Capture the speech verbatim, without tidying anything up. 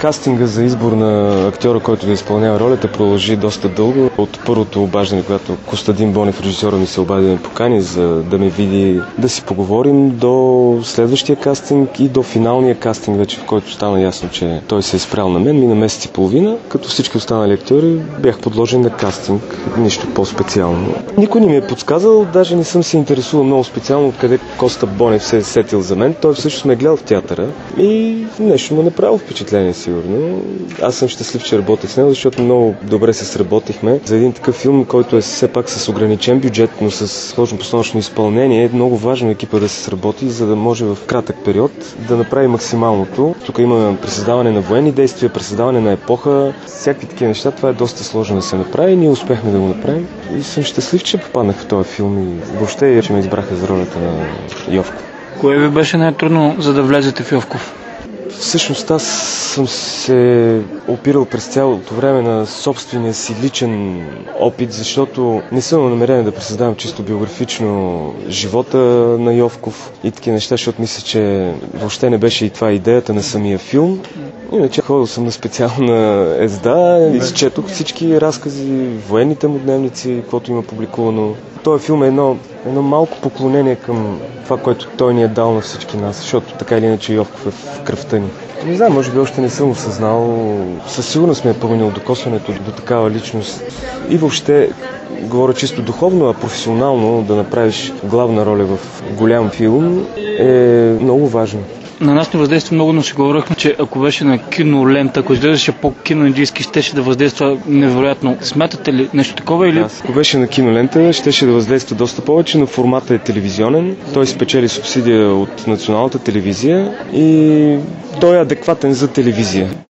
Кастинга за избор на актьора, който да изпълнява ролята, продължи доста дълго. От първото обаждане, когато Костадин Бонев, режисьора ми, се обади да ме покани, за да ме види, да си поговорим, до следващия кастинг и до финалния кастинг, вече в който стана ясно, че той се е спрял на мен. Мина месец и половина, като всички останали актьори бях подложен на кастинг. Нищо по-специално. Никой не ми е подсказал, даже не съм се интересувал много специално откъде Коста Бонев се е сетил за мен. Той всъщност ме е гледал в театъра и нещо му направи впечатление, сигурно. Аз съм щастлив, че работех с него, защото много добре се сработихме. За един такъв филм, който е все пак с ограничен бюджет, но с сложно постановъчно изпълнение, е много важно екипа да се сработи, за да може в кратък период да направи максималното. Тук има пресъздаване на военни действия, пресъздаване на епоха, всякакви такива неща. Това е доста сложно да се направи. Ние успяхме да го направим и съм щастлив, че попаднах в този филм и въобще, че ме избраха за ролята на Йовков. Кое ви беше най-трудно, за да влезете в Йовков? Всъщност аз съм се опирал през цялото време на собствения си личен опит, защото не съм имал намерение да пресъздавам чисто биографично живота на Йовков и такива неща, защото мисля, че въобще не беше и това идеята на самия филм. Иначе ходил съм на специална езда, изчетох всички разкази, военните му дневници, каквото има публикувано. Този филм е едно, едно малко поклонение към това, което той ни е дал на всички нас, защото така или иначе Йовков е в кръвта ни. Не знам, може би още не съм осъзнал. Със сигурност ме е пълнил докосването до такава личност. И въобще, говоря чисто духовно, а професионално да направиш главна роля в голям филм е много важно. На нас не въздейства много, но си говорихме, че ако беше на кинолента, ако изглеждаше по-киноиндийски, щеше да въздейства невероятно. Смятате ли нещо такова или? Ако беше на кинолента, щеше да въздейства доста повече, но формата е телевизионен. Той спечели субсидия от националната телевизия и той е адекватен за телевизия.